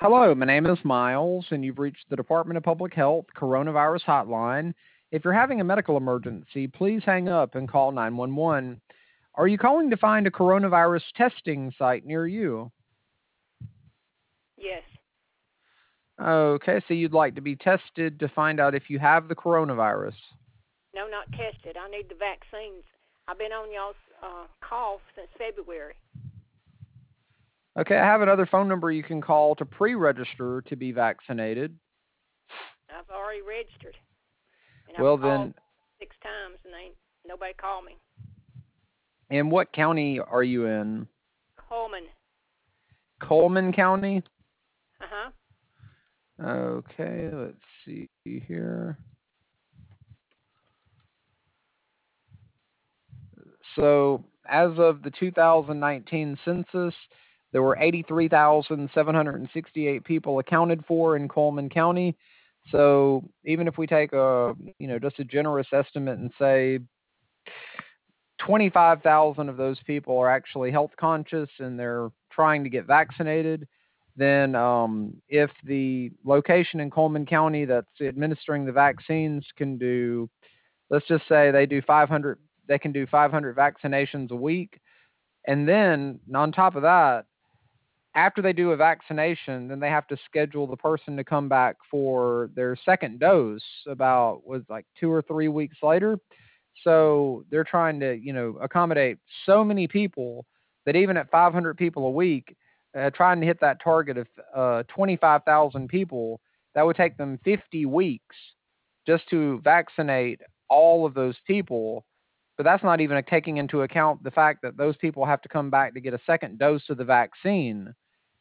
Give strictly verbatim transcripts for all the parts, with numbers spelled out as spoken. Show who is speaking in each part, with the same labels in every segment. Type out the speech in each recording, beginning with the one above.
Speaker 1: Hello, my name is Miles, and you've reached the Department of Public Health Coronavirus Hotline. If you're having a medical emergency, please hang up and call nine one one. Are you calling to find a coronavirus testing site near you?
Speaker 2: Yes.
Speaker 1: Okay, so you'd like to be tested to find out if you have the coronavirus.
Speaker 2: No, not tested. I need the vaccines. I've been on y'all's uh, call since February.
Speaker 1: Okay, I have another phone number you can call to pre register to be vaccinated.
Speaker 2: I've already registered, and I've
Speaker 1: Well,
Speaker 2: called
Speaker 1: then,
Speaker 2: six times, and ain't nobody called me.
Speaker 1: in what county are you in?
Speaker 2: Coleman.
Speaker 1: Coleman County?
Speaker 2: Uh huh.
Speaker 1: Okay, let's see here. So, as of the two thousand nineteen census, there were eighty-three thousand seven hundred sixty-eight people accounted for in Coleman County. So, even if we take a, you know, just a generous estimate and say twenty-five thousand of those people are actually health conscious and they're trying to get vaccinated, then um, if the location in Coleman County that's administering the vaccines can do, let's just say they do five hundred, they can do five hundred vaccinations a week. And then on top of that, after they do a vaccination, then they have to schedule the person to come back for their second dose about was like two or three weeks later. So they're trying to, you know, accommodate so many people that even at five hundred people a week, uh, trying to hit that target of uh, twenty-five thousand people, that would take them fifty weeks just to vaccinate all of those people. But that's not even taking into account the fact that those people have to come back to get a second dose of the vaccine.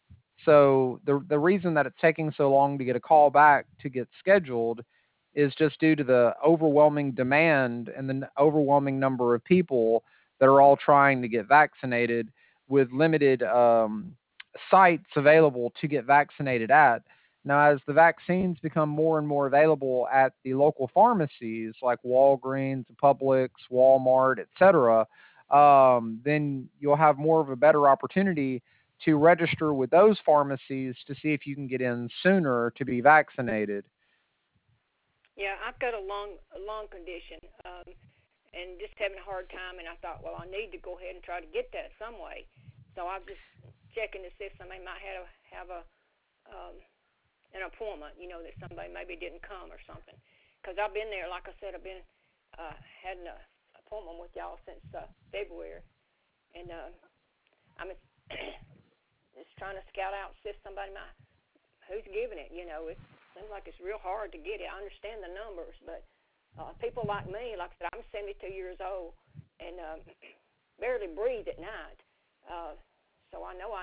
Speaker 1: So the the reason that it's taking so long to get a call back to get scheduled is just due to the overwhelming demand and the overwhelming number of people that are all trying to get vaccinated with limited um, sites available to get vaccinated at. Now, as the vaccines become more and more available at the local pharmacies like Walgreens, Publix, Walmart, et cetera, um, then you'll have more of a better opportunity to register with those pharmacies to see if you can get in sooner to be vaccinated.
Speaker 2: Yeah, I've got a lung a lung condition, um, and just having a hard time. And I thought, well, I need to go ahead and try to get that some way. So I'm just checking to see if somebody might have a, have a um, an appointment. You know, that somebody maybe didn't come or something. Because I've been there, like I said, I've been uh, had an uh, appointment with y'all since uh, February, and uh, I'm just trying to scout out, see if somebody might, who's giving it. You know, it seems like it's real hard to get it. I understand the numbers, but uh, people like me, like I said, I'm seventy-two years old and um, barely breathe at night. Uh, so I know I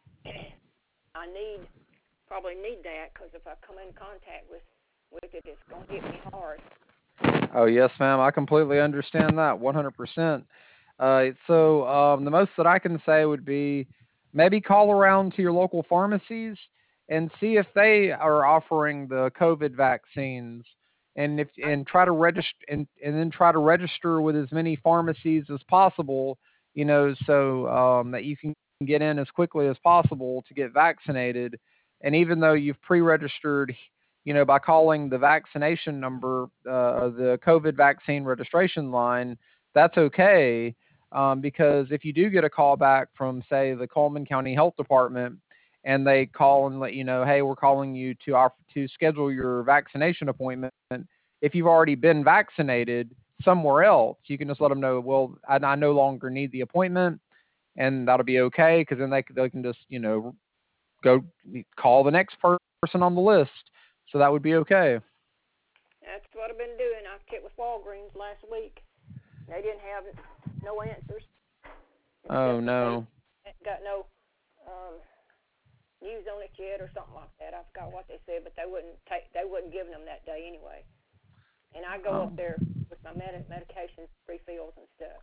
Speaker 2: I need probably need that because if I come in contact with with it, it's gonna hit me hard.
Speaker 1: Oh, yes, ma'am. I completely understand that one hundred percent. Uh, so, um, the most that I can say would be maybe call around to your local pharmacies and see if they are offering the COVID vaccines, and if and try to register and, and then try to register with as many pharmacies as possible. You know, so um, that you can get in as quickly as possible to get vaccinated. And even though you've pre-registered, you know, by calling the vaccination number, uh, the COVID vaccine registration line, that's okay. Um, because if you do get a call back from, say, the Coleman County Health Department, and they call and let you know, hey, we're calling you to offer, to schedule your vaccination appointment. If you've already been vaccinated somewhere else, you can just let them know, well, I, I no longer need the appointment, and that'll be okay. Because then they they can just, you know, go call the next person on the list. So that would be okay.
Speaker 2: That's what I've been doing. I checked with Walgreens last week. They didn't have no answers. It
Speaker 1: Oh
Speaker 2: said they
Speaker 1: no.
Speaker 2: ain't got no um, news on it yet or something like that. I forgot what they said, but they wouldn't take they wouldn't give them that day anyway. And I go
Speaker 1: Oh.
Speaker 2: up there with my med- medications, refills and stuff.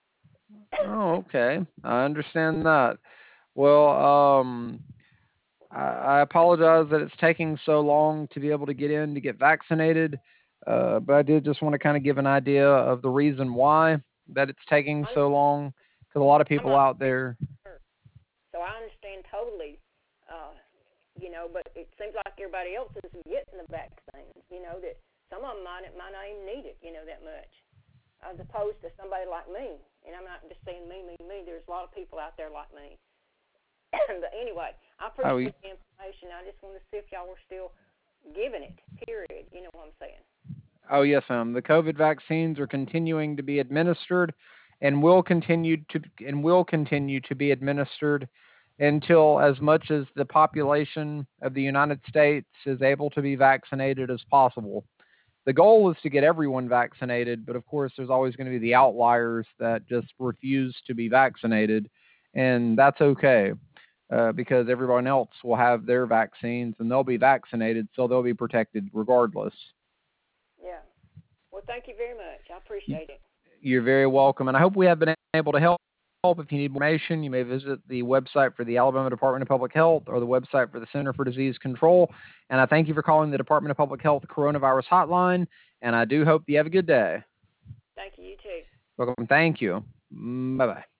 Speaker 1: Oh, okay. I understand that. Well, um, I, I apologize that it's taking so long to be able to get in to get vaccinated. Uh, but I did just want to kind of give an idea of the reason why that it's taking
Speaker 2: I'm
Speaker 1: so long. Because a lot of
Speaker 2: I'm
Speaker 1: people
Speaker 2: a
Speaker 1: out there.
Speaker 2: nurse, so I understand totally uh, you know, but it seems like everybody else is getting the vaccines, you know, that some of them might, might not even need it, you know, that much, as opposed to somebody like me. And I'm not just saying me, me, me. There's a lot of people out there like me. But anyway, I appreciate oh, the information. I just want to see if y'all were still giving it, period. You know what I'm saying?
Speaker 1: Oh, yes, ma'am. The COVID vaccines are continuing to be administered and will continue to and will continue to be administered until as much as the population of the United States is able to be vaccinated as possible. The goal is to get everyone vaccinated, but of course there's always going to be the outliers that just refuse to be vaccinated, and that's okay uh, because everyone else will have their vaccines and they'll be vaccinated, so they'll be protected regardless.
Speaker 2: Yeah. Well, thank you very much. I appreciate it.
Speaker 1: You're very welcome, and I hope we have been able to help. If you need more information, you may visit the website for the Alabama Department of Public Health or the website for the Center for Disease Control. And I thank you for calling the Department of Public Health Coronavirus Hotline, and I do hope you have a good day.
Speaker 2: Thank you. You too.
Speaker 1: Welcome. Thank you. Bye-bye.